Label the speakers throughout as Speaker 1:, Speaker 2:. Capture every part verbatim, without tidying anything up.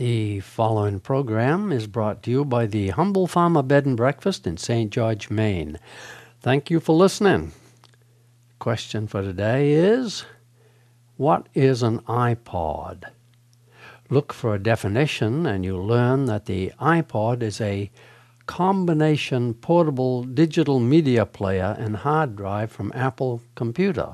Speaker 1: The following program is brought to you by the Humble Farmer Bed and Breakfast in Saint George, Maine. Thank you for listening. Question for today is, what is an iPod? Look for a definition and you'll learn that the iPod is a combination portable digital media player and hard drive from Apple Computer.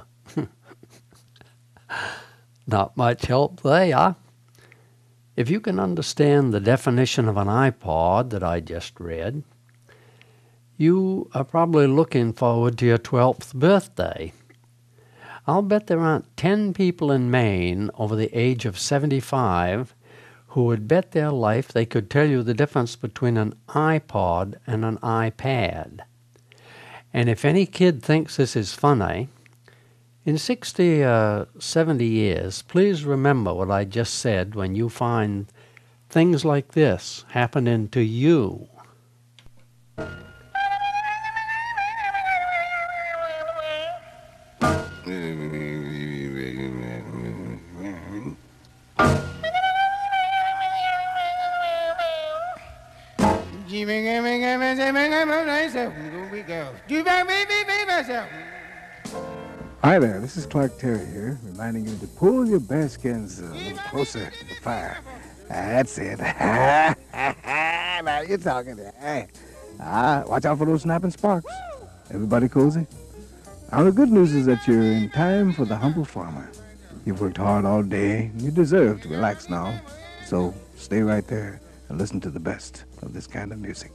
Speaker 1: Not much help there. If you can understand the definition of an iPod that I just read, you are probably looking forward to your twelfth birthday. I'll bet there aren't ten people in Maine over the age of seventy-five who would bet their life they could tell you the difference between an iPod and an iPad. And if any kid thinks this is funny, in sixty or seventy years, please remember what I just said when you find things like this happening to you.
Speaker 2: Hi there, this is Clark Terry here, reminding you to pull your bearskins a little closer to the fire. That's it. Now you're talking. Hey. Ah, watch out for those snapping sparks. Everybody cozy? Now the good news is that you're in time for the Humble Farmer. You've worked hard all day, and you deserve to relax now. So stay right there and listen to the best of this kind of music.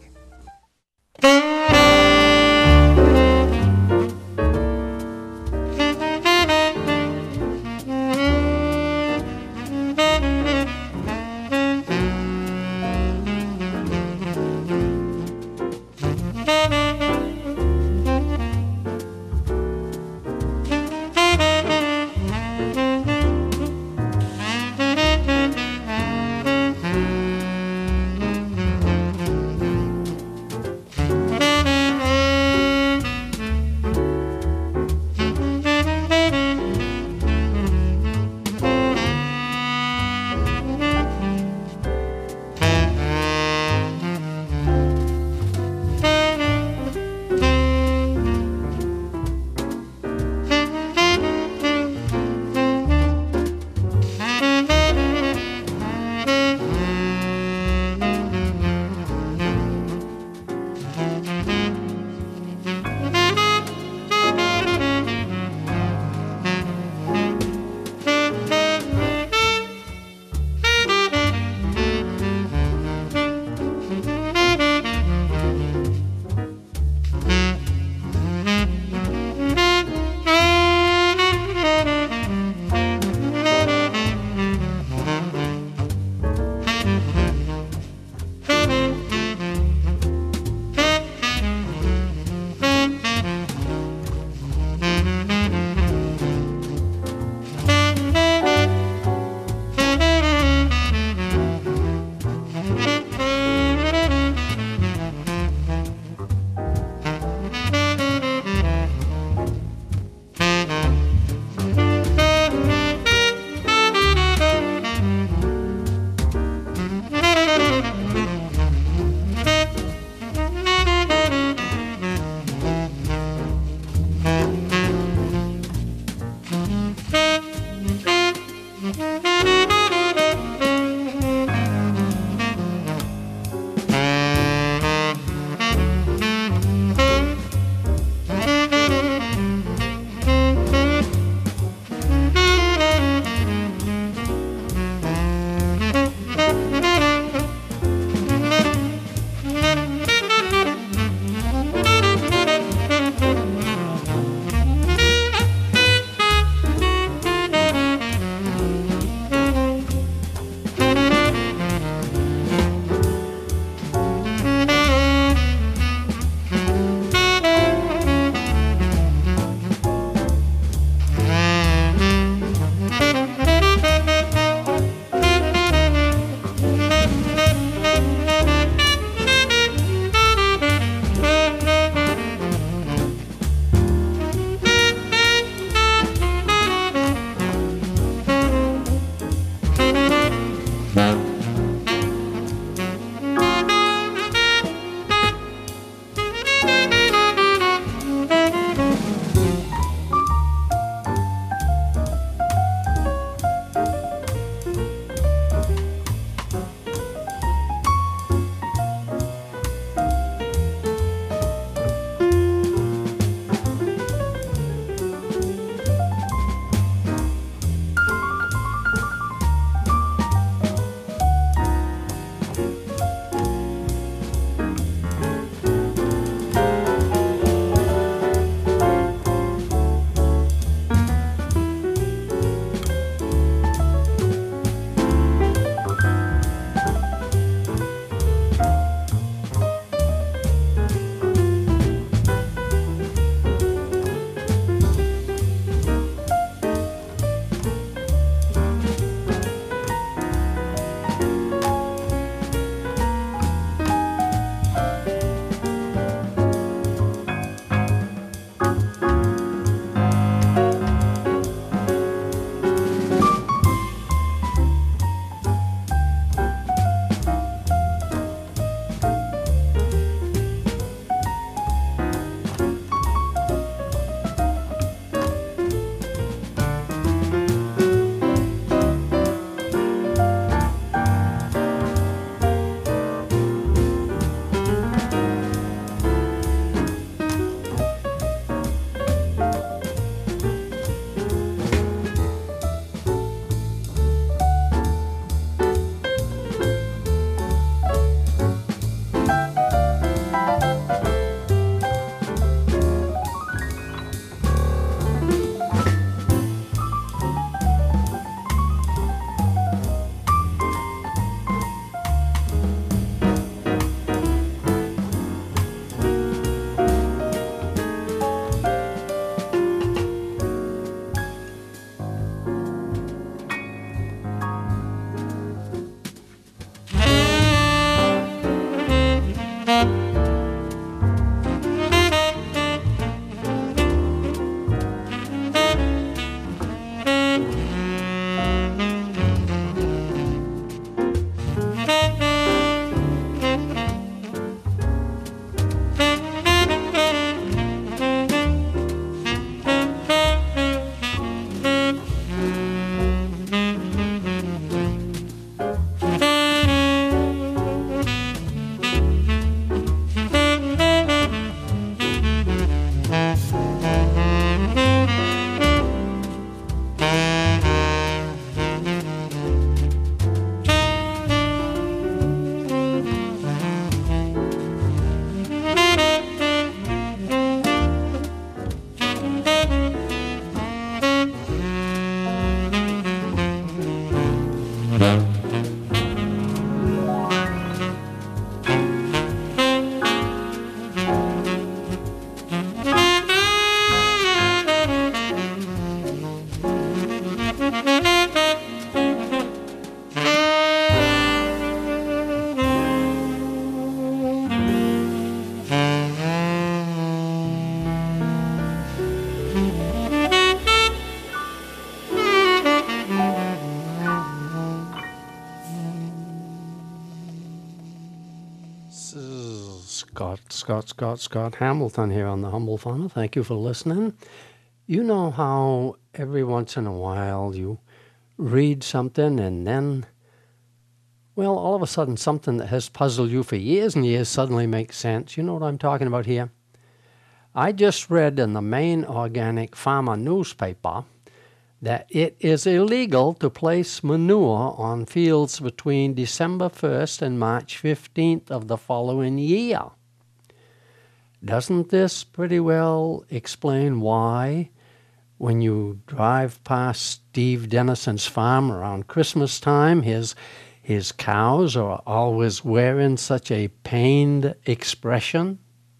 Speaker 1: Scott, Scott, Scott, Scott Hamilton here on the Humble Funnel. Thank you for listening. You know how every once in a while you read something and then, well, all of a sudden something that has puzzled you for years and years suddenly makes sense. You know what I'm talking about here? I just read in the Maine Organic Farmer newspaper that it is illegal to place manure on fields between December first and March fifteenth of the following year. Doesn't this pretty well explain why, when you drive past Steve Dennison's farm around Christmas time, his, his cows are always wearing such a pained expression?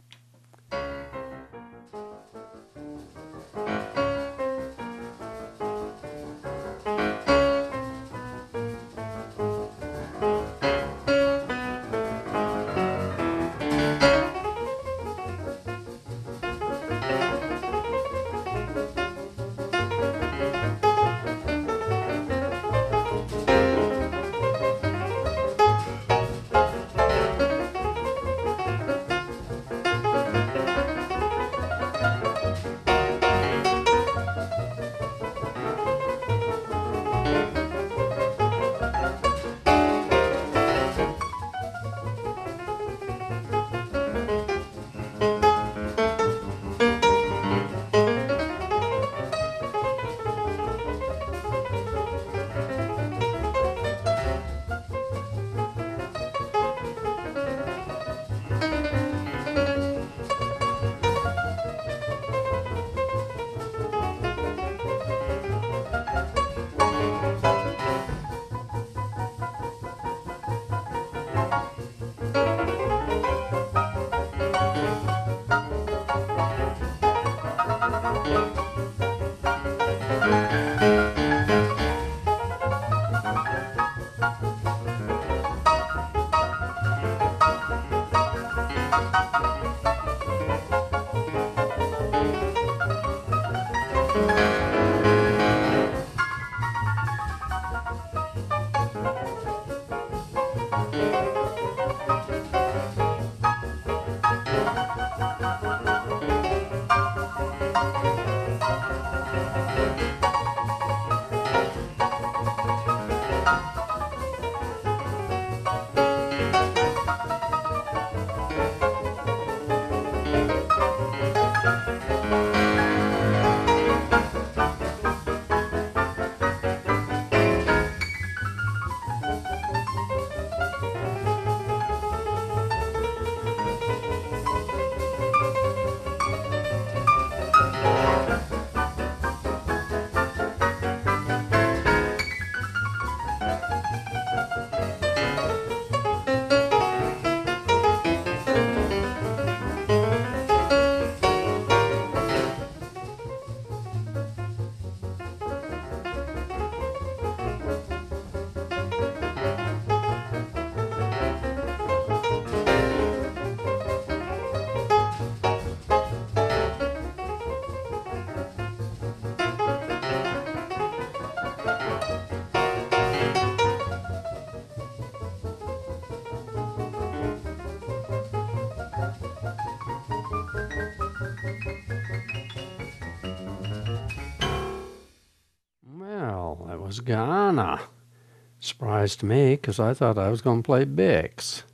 Speaker 1: Was Ghana. Surprised me, because I thought I was going to play Bix.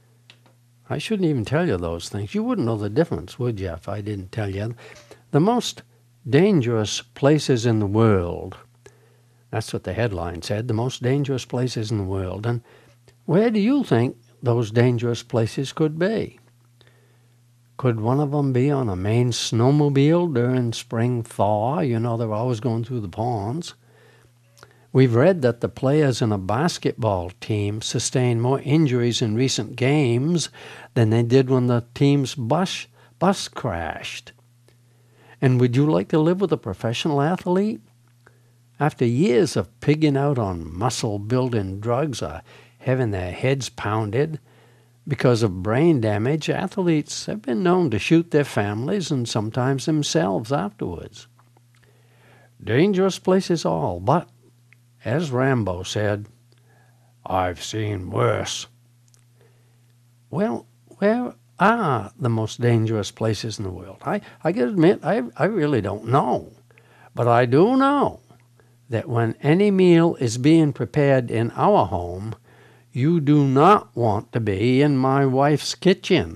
Speaker 1: I shouldn't even tell you those things. You wouldn't know the difference, would you, if I didn't tell you? The most dangerous places in the world. That's what the headline said, the most dangerous places in the world. And where do you think those dangerous places could be? Could one of them be on a Maine snowmobile during spring thaw? You know, they're always going through the ponds. We've read that the players in a basketball team sustained more injuries in recent games than they did when the team's bus, bus crashed. And would you like to live with a professional athlete? After years of pigging out on muscle-building drugs or having their heads pounded because of brain damage, athletes have been known to shoot their families and sometimes themselves afterwards. Dangerous places all, but, as Rambo said, I've seen worse. Well, where are the most dangerous places in the world? I, I can admit, I, I really don't know. But I do know that when any meal is being prepared in our home, you do not want to be in my wife's kitchen.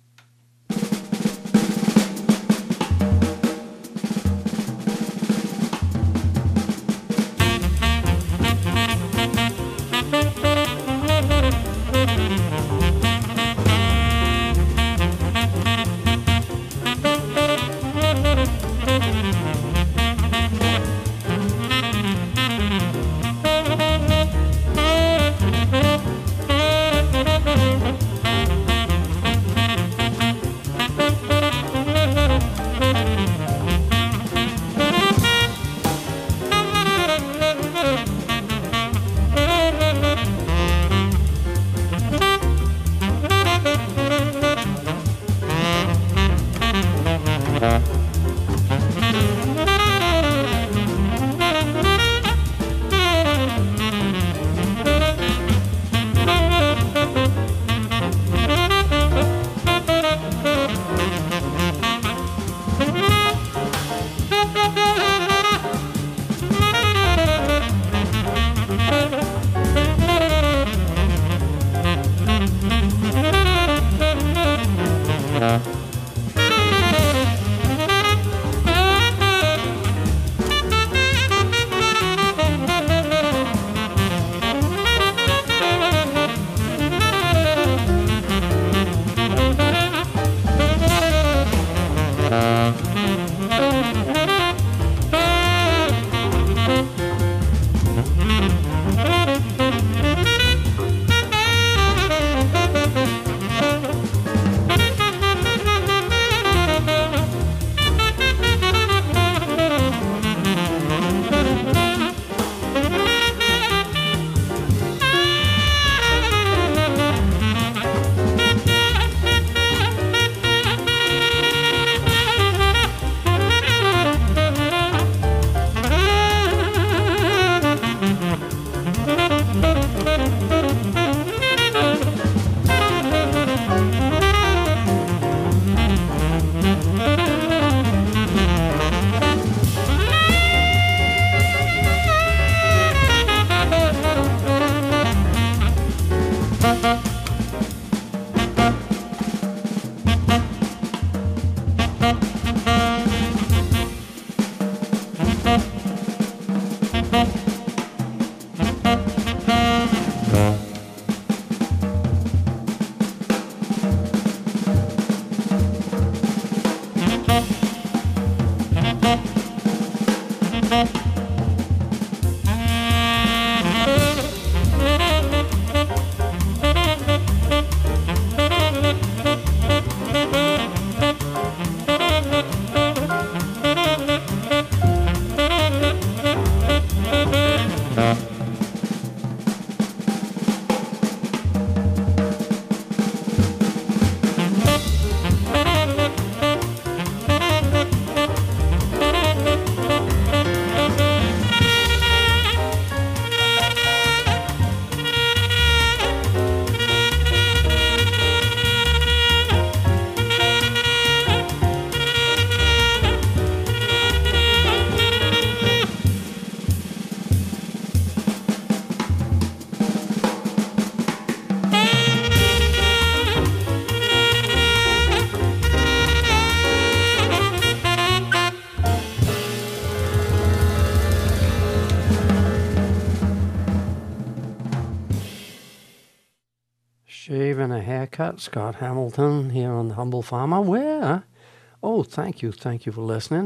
Speaker 1: Shave and a haircut, Scott Hamilton here on The Humble Farmer. Where? Oh, thank you, thank you for listening.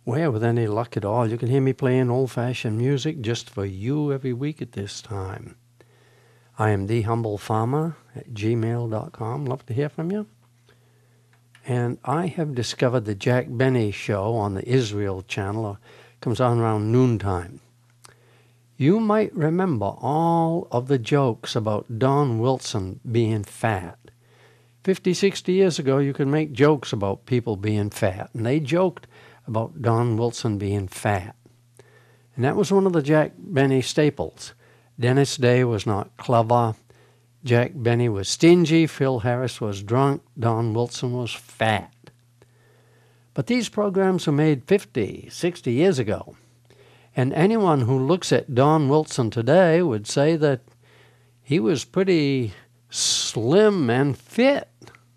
Speaker 1: Well, with any luck at all, you can hear me playing old-fashioned music just for you every week at this time. I am the humble farmer at gmail dot com. Love to hear from you. And I have discovered the Jack Benny Show on the Israel channel. It comes on around noontime. You might remember all of the jokes about Don Wilson being fat. Fifty, sixty years ago, you could make jokes about people being fat. And they joked about Don Wilson being fat. And that was one of the Jack Benny staples. Dennis Day was not clever. Jack Benny was stingy. Phil Harris was drunk. Don Wilson was fat. But these programs were made fifty, sixty years ago. And anyone who looks at Don Wilson today would say that he was pretty slim and fit.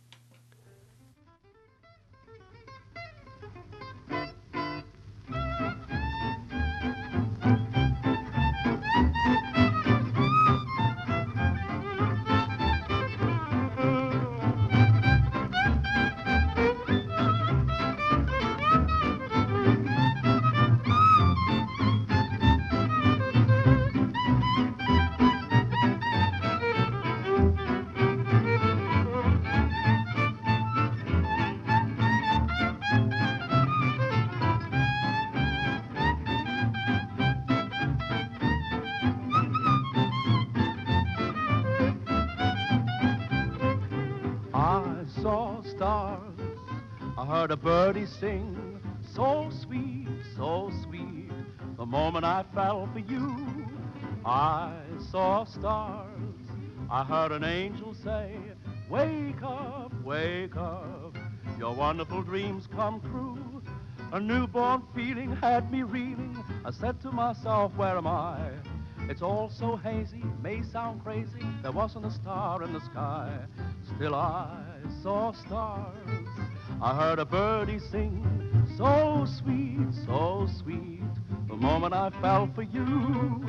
Speaker 3: A birdie sing, so sweet, so sweet. The moment I fell for you, I saw stars. I heard an angel say, wake up, wake up. Your wonderful dreams come true. A newborn feeling had me reeling. I said to myself, where am I? It's all so hazy, may sound crazy. There wasn't a star in the sky. Still I saw stars. I heard a birdie sing, so sweet, so sweet, the moment I fell for you.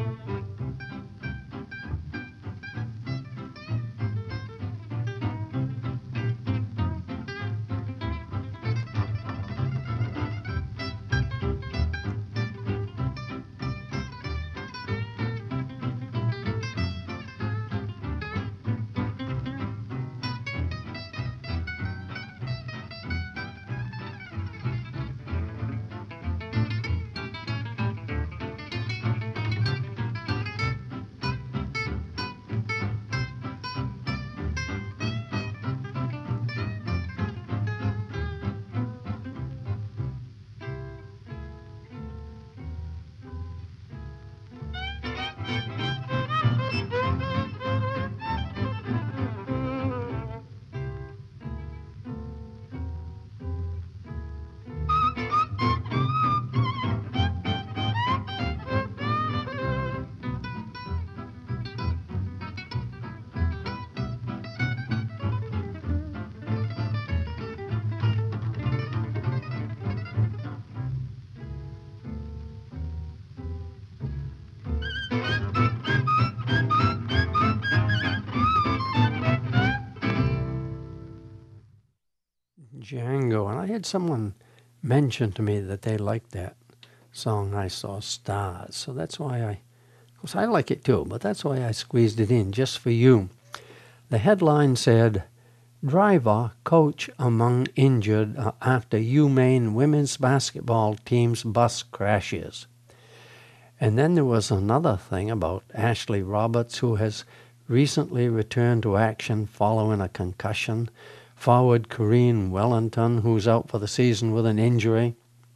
Speaker 1: Django, and I had someone mention to me that they liked that song, I Saw Stars. So that's why I, of course I like it too, but that's why I squeezed it in just for you. The headline said, driver, coach among injured after UMaine women's basketball team's bus crashes. And then there was another thing about Ashley Roberts, who has recently returned to action following a concussion. Forward Corrine Wellington, who's out for the season with an injury.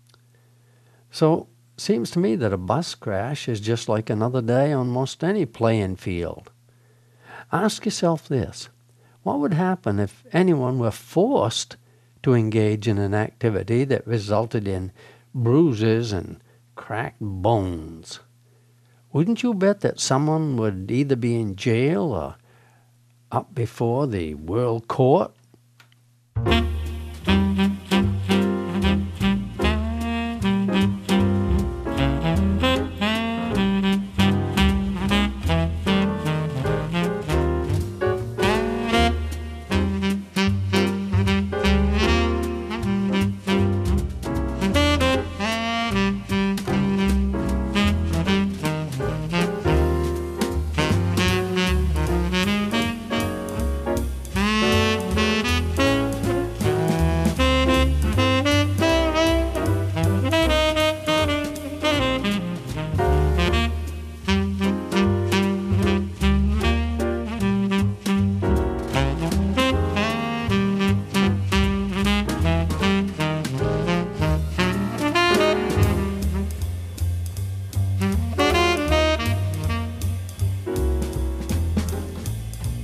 Speaker 1: So, seems to me that a bus crash is just like another day on most any playing field. Ask yourself this. What would happen if anyone were forced to engage in an activity that resulted in bruises and cracked bones? Wouldn't you bet that someone would either be in jail or up before the World Court?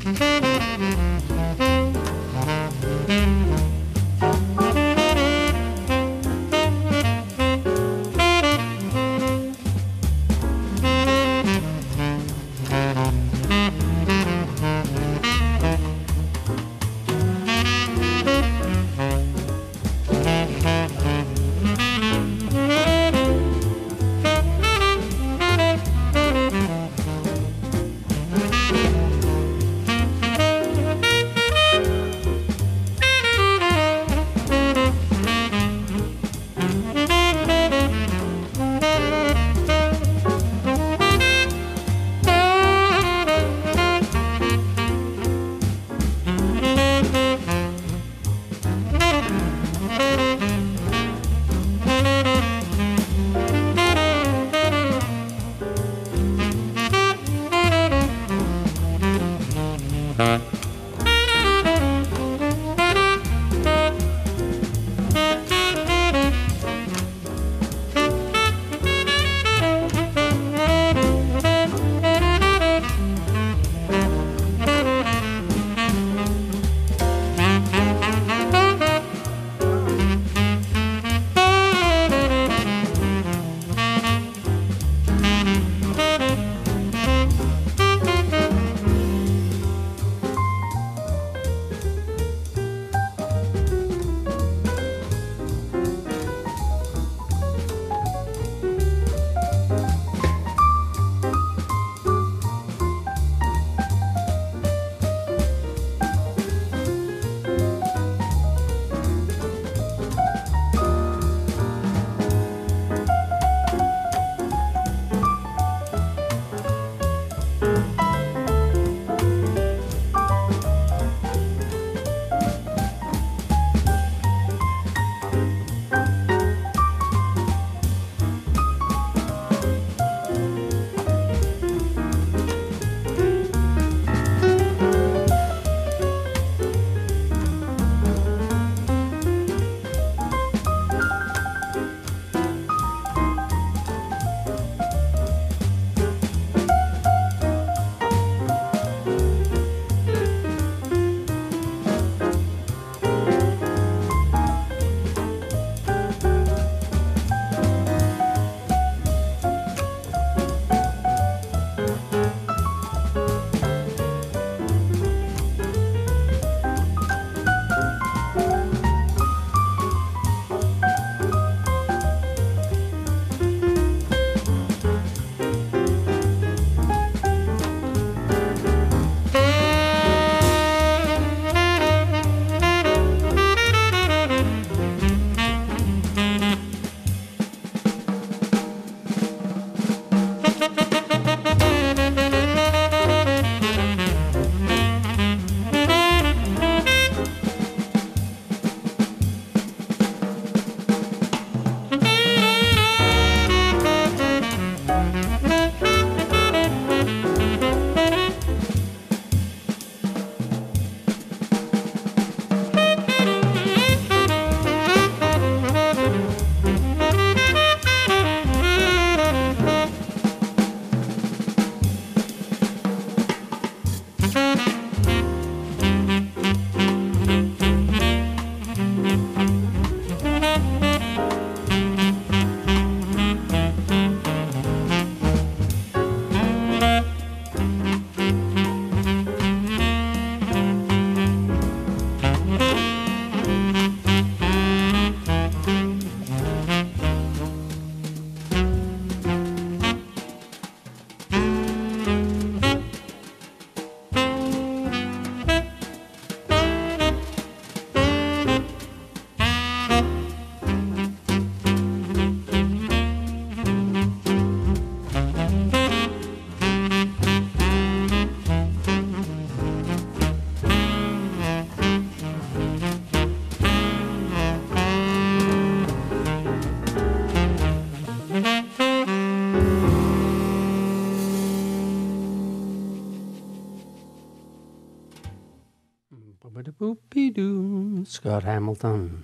Speaker 1: Boop-a-doo, Scott Hamilton.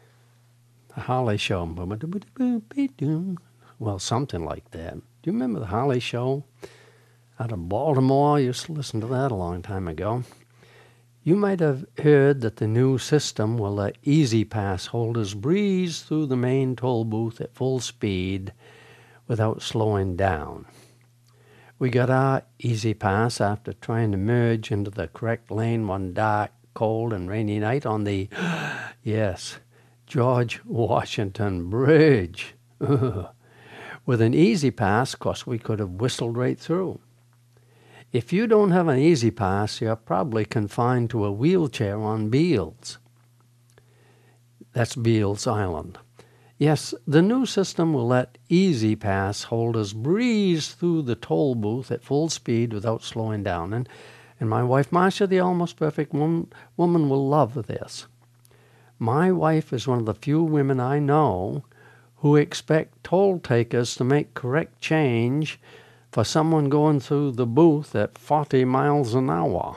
Speaker 1: The Harley Show. Boop-a-doo-boop-a-doo. Well, something like that. Do you remember the Harley Show? out of Baltimore. I used to listen to that a long time ago. You might have heard that the new system will let Easy Pass holders breeze through the main toll booth at full speed without slowing down. We got our Easy Pass after trying to merge into the correct lane one dark, cold, and rainy night on the, yes, George Washington Bridge. With an Easy Pass, of course, we could have whistled right through. If you don't have an Easy Pass, you're probably confined to a wheelchair on Beals. That's Beals Island. Yes, the new system will let Easy Pass holders breeze through the toll booth at full speed without slowing down. And, and my wife, Marcia, the almost perfect woman, woman, will love this. My wife is one of the few women I know who expect toll takers to make correct change for someone going through the booth at forty miles an hour.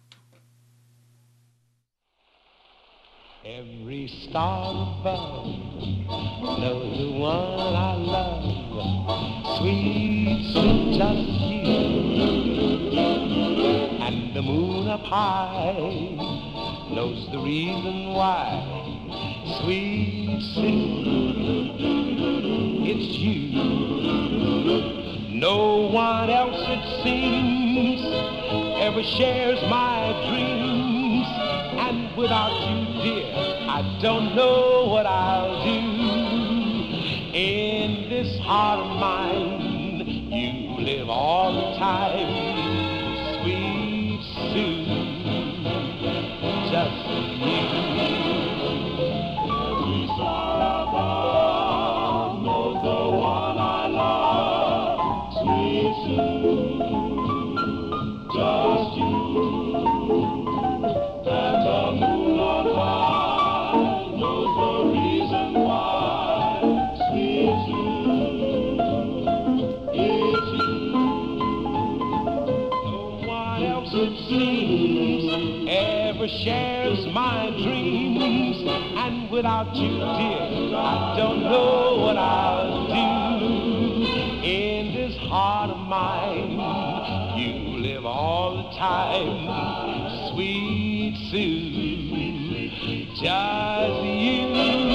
Speaker 4: Every star above knows the one I love, sweet, sweet, just you. And the moon up high knows the reason why, sweet Sue, it's you. No one else, it seems, ever shares my dreams. And without you, dear, I don't know what I'll do. In this heart of mine, you live all the time. Sweet Sue, just you. Every star above knows the one I love. Sweet Sue, just you. And the moon on high knows the reason why. Sweet Sue, it's you. No one else, it seems, ever shares my dreams. And without you, dear, I don't know what I'll do. In this heart of mine, you live all the time. Sweet Sue, just you.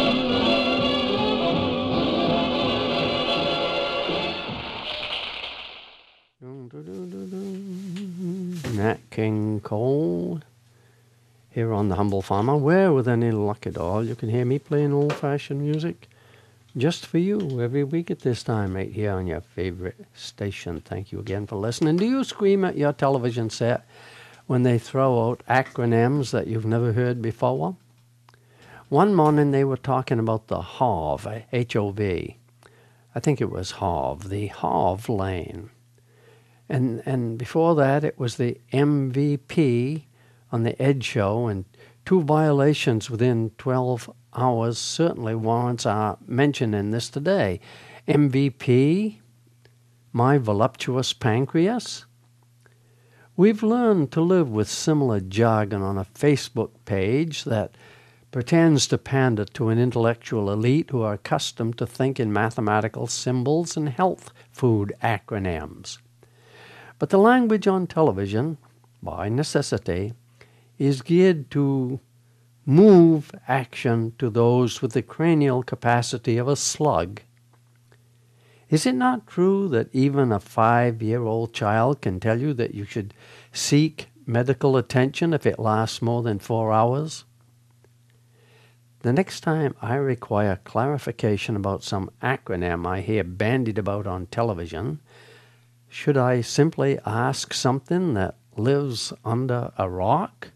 Speaker 1: Nat King Cole here on The Humble Farmer, where with any luck at all you can hear me playing old-fashioned music just for you every week at this time right here on your favorite station. Thank you again for listening. Do you scream at your television set when they throw out acronyms that you've never heard before? One morning they were talking about the H O V, H O V. I think it was H O V, the H O V lane. And and before that it was the M V P on the Ed Show, and two violations within twelve hours certainly warrants our mentioning this today. M V P, my voluptuous pancreas. We've learned to live with similar jargon on a Facebook page that pretends to pander to an intellectual elite who are accustomed to think in mathematical symbols and health food acronyms. But the language on television, by necessity, is geared to move action to those with the cranial capacity of a slug. Is it not true that even a five-year-old child can tell you that you should seek medical attention if it lasts more than four hours? The next time I require clarification about some acronym I hear bandied about on television, should I simply ask something that lives under a rock?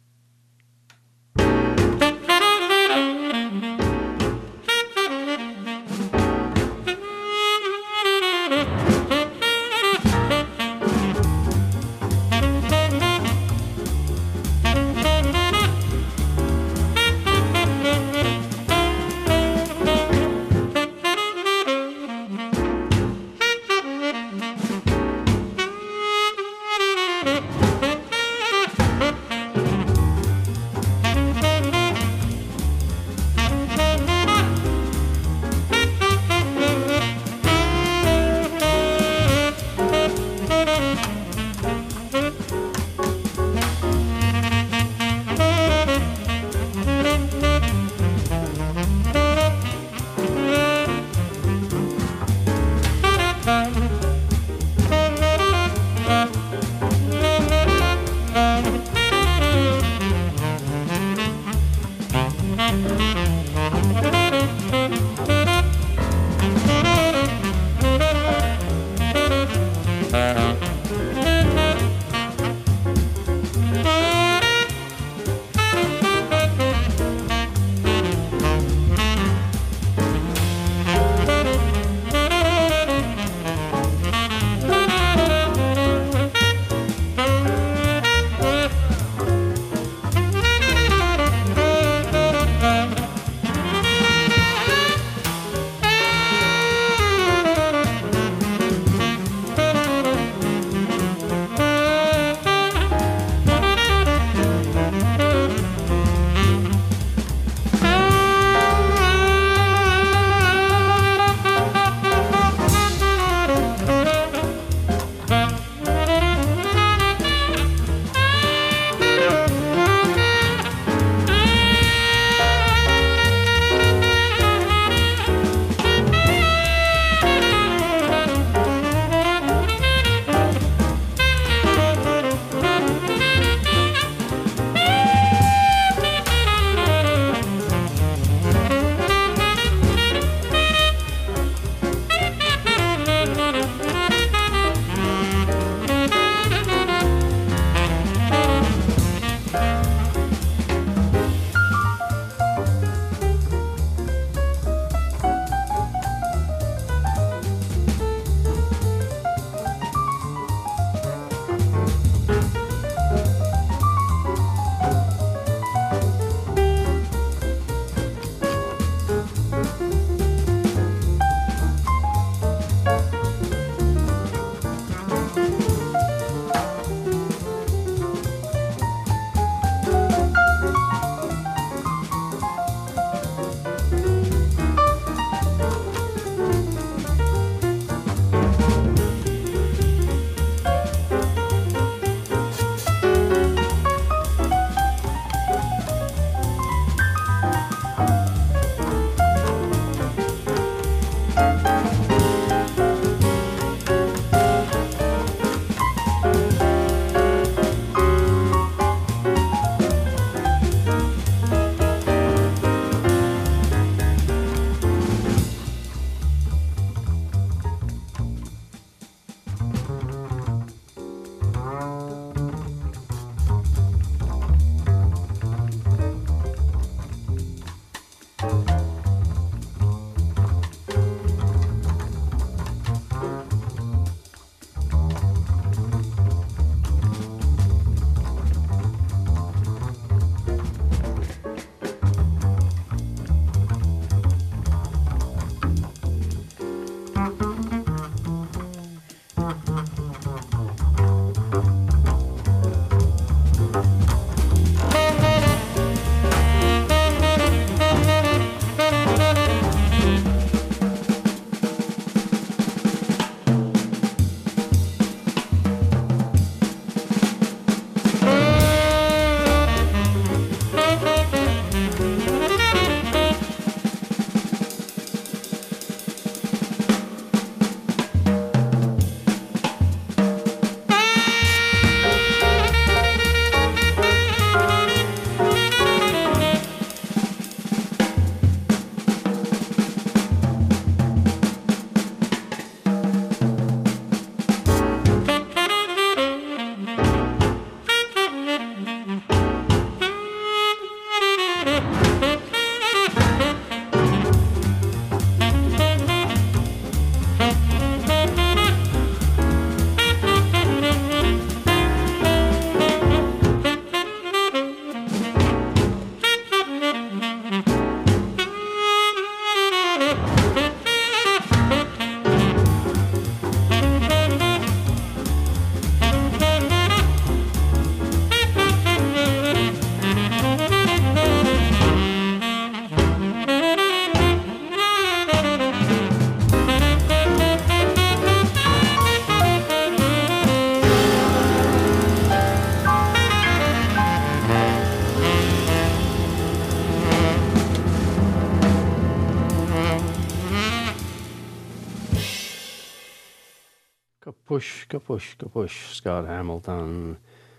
Speaker 1: Kapush, kapush, kapush, Scott Hamilton.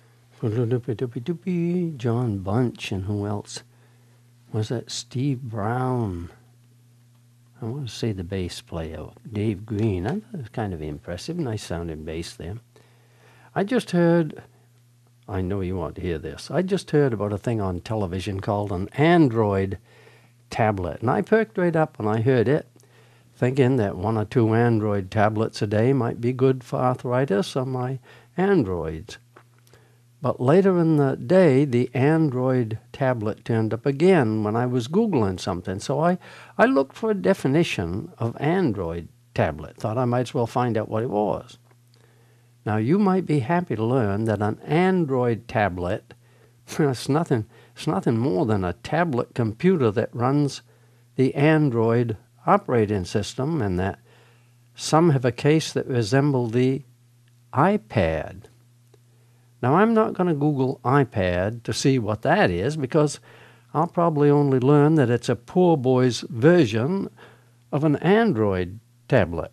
Speaker 1: John Bunch, and who else? Was that Steve Brown? I want to say the bass player, Dave Green. I thought it was kind of impressive. Nice sounding bass there. I just heard, I know you want to hear this, I just heard about a thing on television called an Android tablet. And I perked right up when I heard it, thinking that one or two Android tablets a day might be good for arthritis on my Androids. But later in the day, the Android tablet turned up again when I was Googling something. So I, I looked for a definition of Android tablet. Thought I might as well find out what it was. Now, you might be happy to learn that an Android tablet, it's nothing, it's nothing more than a tablet computer that runs the Android operating system, and that some have a case that resemble the iPad. Now, I'm not going to Google iPad to see what that is, because I'll probably only learn that it's a poor boy's version of an Android tablet.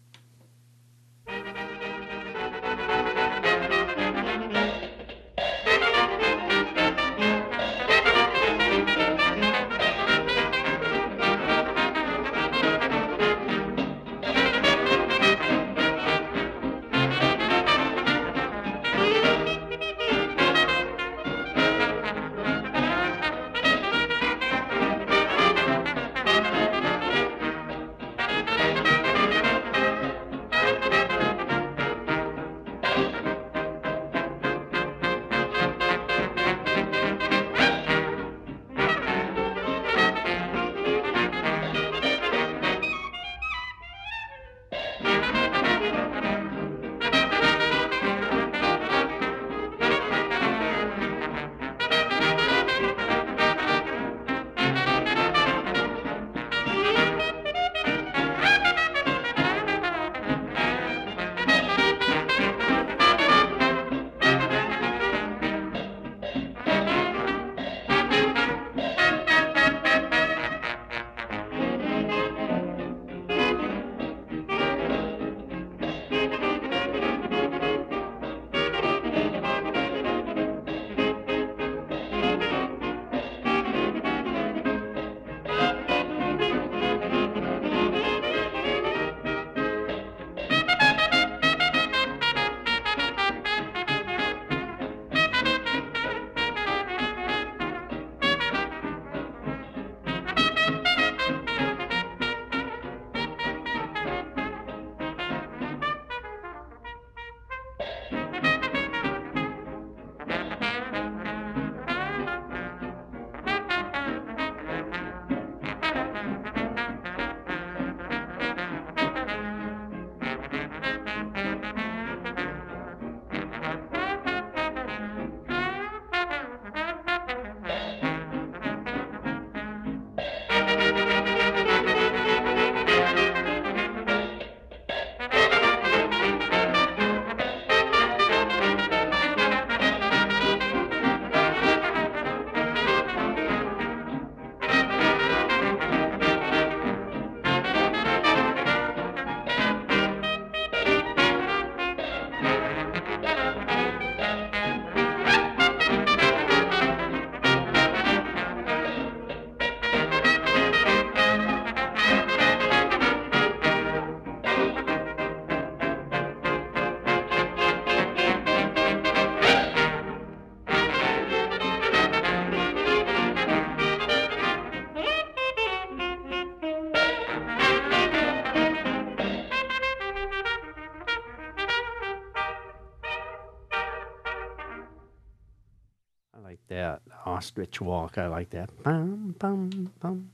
Speaker 1: That ostrich walk, I like that. Bum, bum, bum.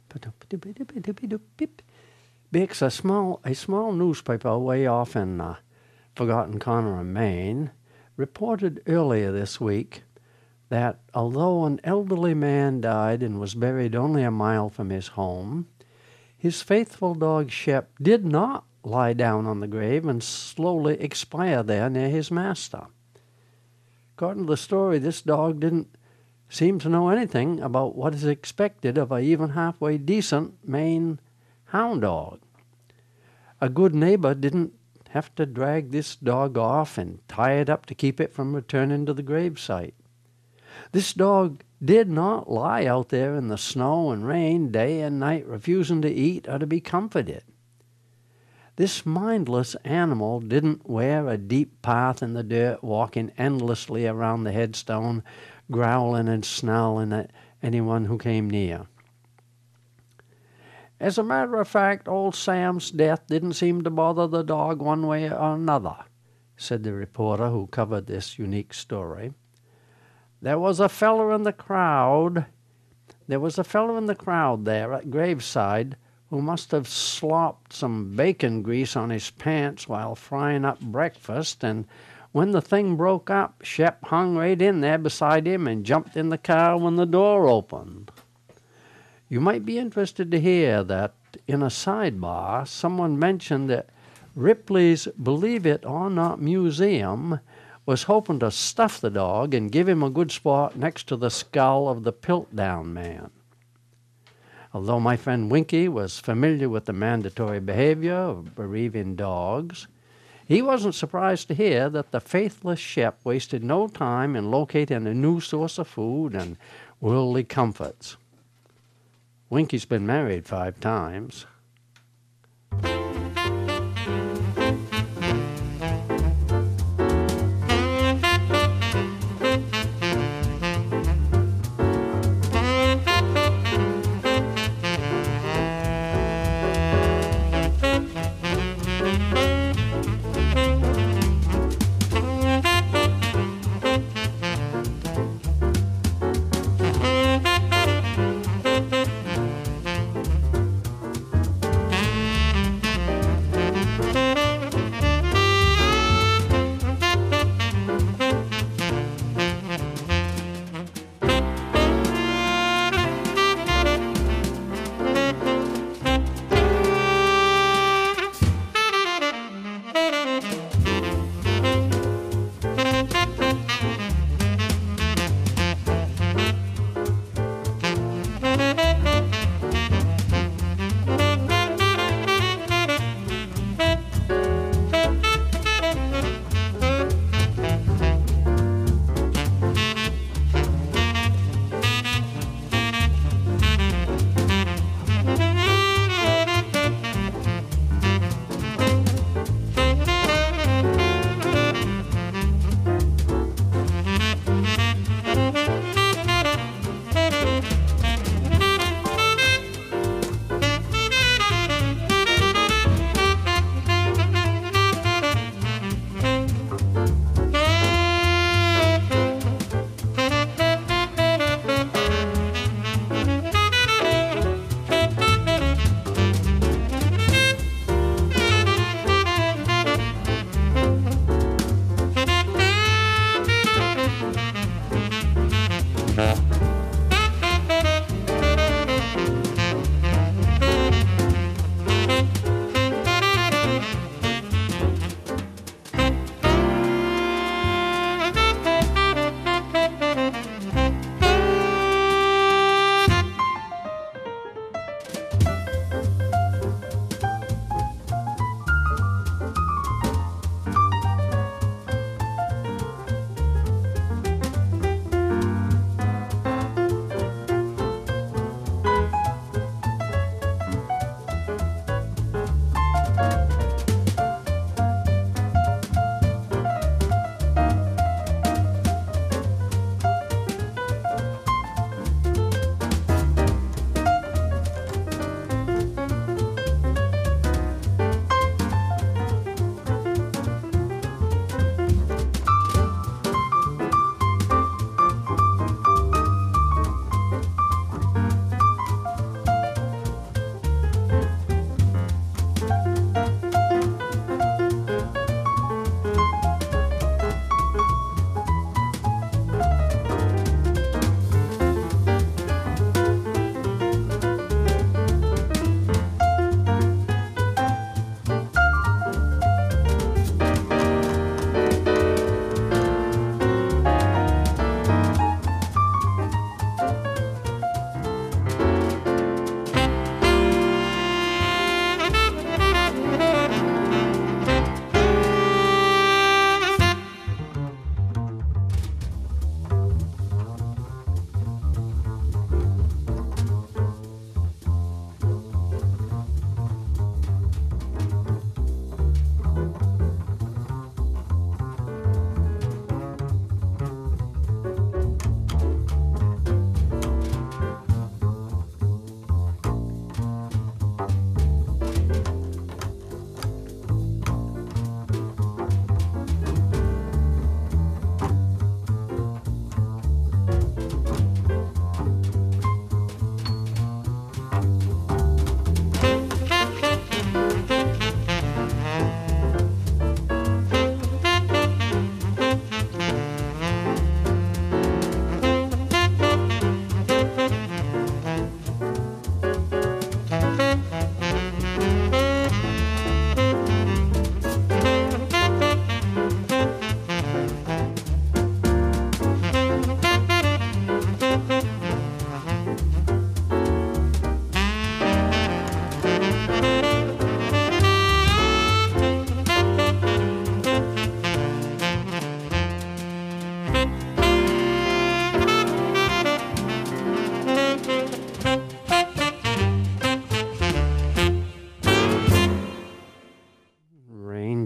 Speaker 1: Bix, a small, a small newspaper way off in uh, Forgotten Corner, Maine, reported earlier this week that although an elderly man died and was buried only a mile from his home, his faithful dog Shep did not lie down on the grave and slowly expire there near his master. According to the story, this dog didn't seem to know anything about what is expected of a even halfway decent Maine hound dog. A good neighbor didn't have to drag this dog off and tie it up to keep it from returning to the gravesite. This dog did not lie out there in the snow and rain day and night, refusing to eat or to be comforted. This mindless animal didn't wear a deep path in the dirt, walking endlessly around the headstone, growling and snarling at anyone who came near. As a matter of fact, old Sam's death didn't seem to bother the dog one way or another, said the reporter who covered this unique story. There was a feller in the crowd, there was a feller in the crowd there at graveside who must have slopped some bacon grease on his pants while frying up breakfast, and when the thing broke up, Shep hung right in there beside him and jumped in the car when the door opened. You might be interested to hear that in a sidebar, someone mentioned that Ripley's Believe It or Not Museum was hoping to stuff the dog and give him a good spot next to the skull of the Piltdown Man. Although my friend Winky was familiar with the mandatory behavior of bereaving dogs, he wasn't surprised to hear that the faithless Shep wasted no time in locating a new source of food and worldly comforts. Winky's been married five times.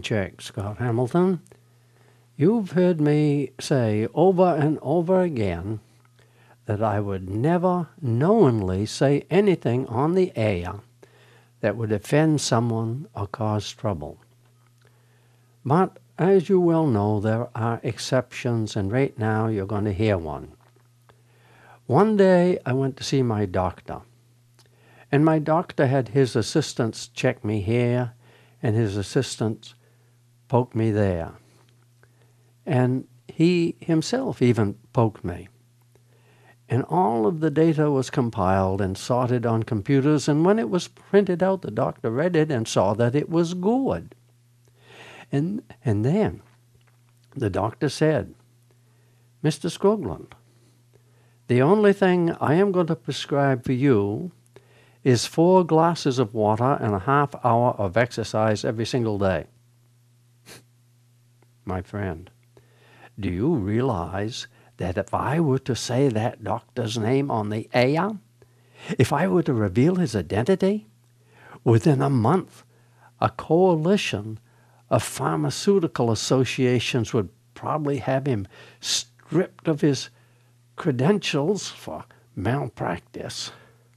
Speaker 1: check, Scott Hamilton. You've heard me say over and over again that I would never knowingly say anything on the air that would offend someone or cause trouble. But as you well know, there are exceptions, and right now you're going to hear one. One day I went to see my doctor, and my doctor had his assistants check me here, and his assistants poke me there. And he himself even poked me. And all of the data was compiled and sorted on computers, and when it was printed out, the doctor read it and saw that it was good. And, and then the doctor said, Mister Skoglund, the only thing I am going to prescribe for you is four glasses of water and a half hour of exercise every single day. My friend, do you realize that if I were to say that doctor's name on the air, if I were to reveal his identity, within a month, a coalition of pharmaceutical associations would probably have him stripped of his credentials for malpractice?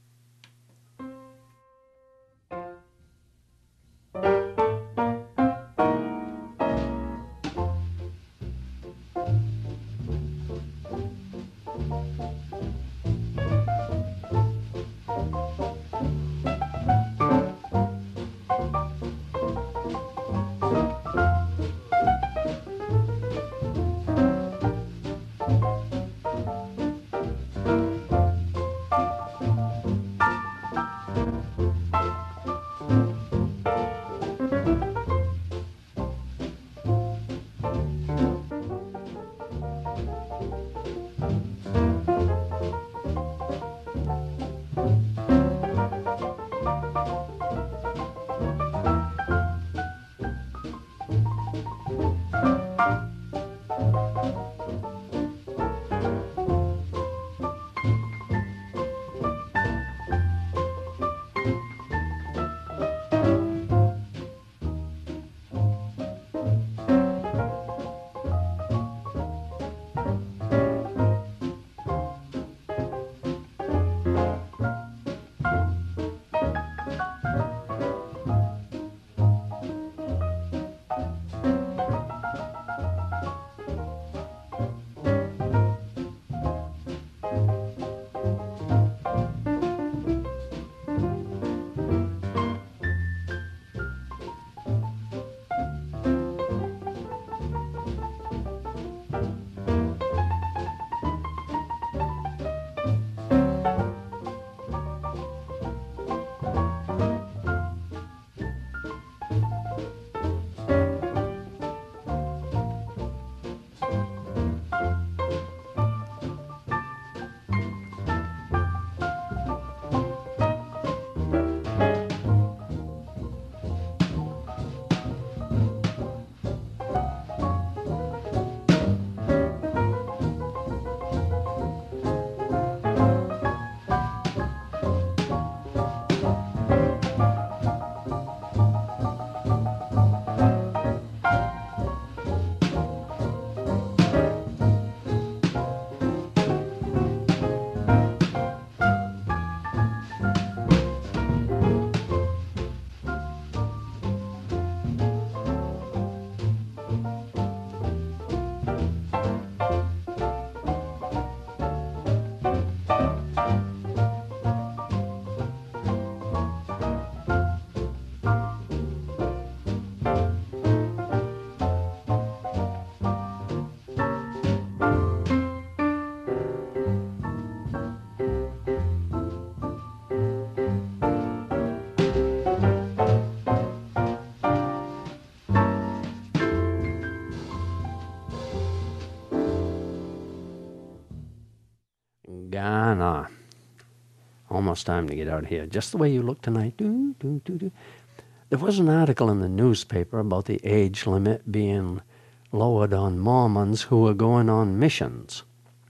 Speaker 1: Ghana. Almost time to get out of here. Just the way you look tonight. Doo, doo, doo, doo. There was an article in the newspaper about the age limit being lowered on Mormons who were going on missions.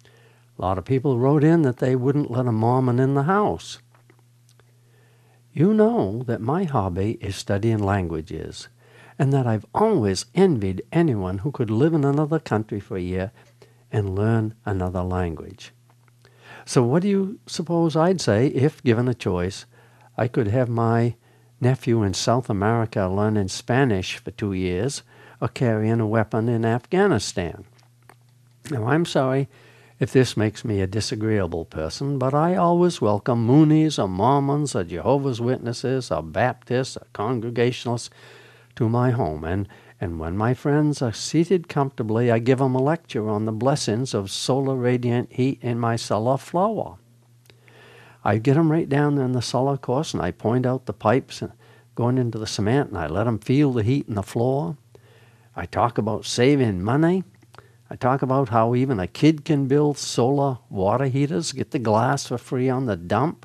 Speaker 1: A lot of people wrote in that they wouldn't let a Mormon in the house. You know that my hobby is studying languages, and that I've always envied anyone who could live in another country for a year and learn another language. So what do you suppose I'd say if, given a choice, I could have my nephew in South America learning Spanish for two years or carrying a weapon in Afghanistan? Now, I'm sorry if this makes me a disagreeable person, but I always welcome Moonies or Mormons or Jehovah's Witnesses or Baptists or Congregationalists to my home. And, and when my friends are seated comfortably, I give them a lecture on the blessings of solar radiant heat in my solar floor. I get them right down in the solar course, and I point out the pipes going into the cement, and I let them feel the heat in the floor. I talk about saving money. I talk about how even a kid can build solar water heaters, get the glass for free on the dump.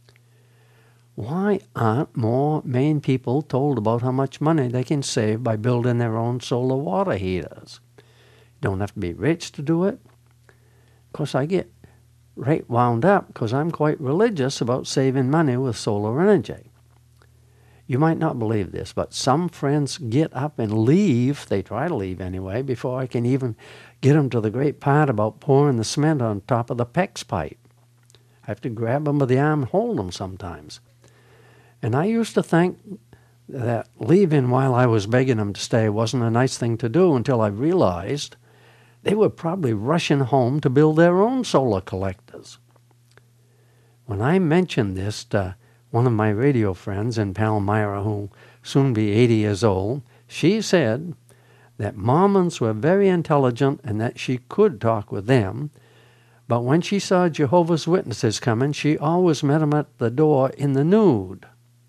Speaker 1: Why aren't more Maine people told about how much money they can save by building their own solar water heaters? You don't have to be rich to do it. Of course, I get right wound up because I'm quite religious about saving money with solar energy. You might not believe this, but some friends get up and leave, they try to leave anyway, before I can even get them to the great part about pouring the cement on top of the PEX pipe. I have to grab them by the arm and hold them sometimes. And I used to think that leaving while I was begging them to stay wasn't a nice thing to do until I realized they were probably rushing home to build their own solar collectors. When I mentioned this to one of my radio friends in Palmyra, who will soon be eighty years old, she said that Mormons were very intelligent and that she could talk with them, but when she saw Jehovah's Witnesses coming, she always met them at the door in the nude.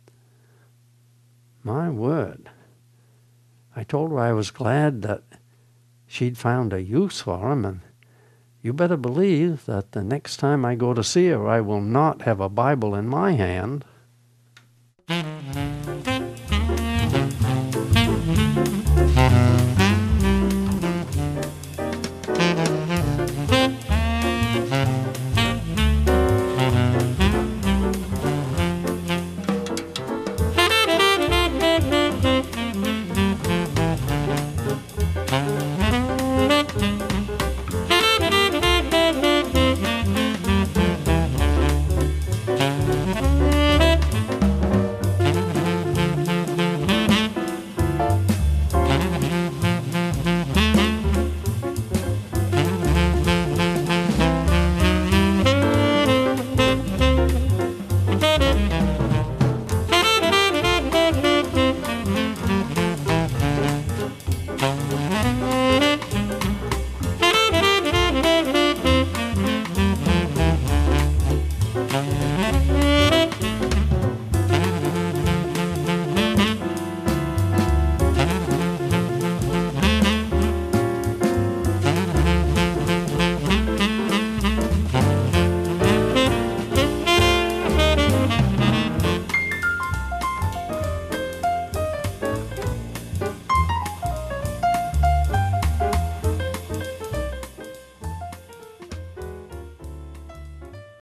Speaker 1: My word. I told her I was glad that she'd found a use for them, and you better believe that the next time I go to see her, I will not have a Bible in my hand.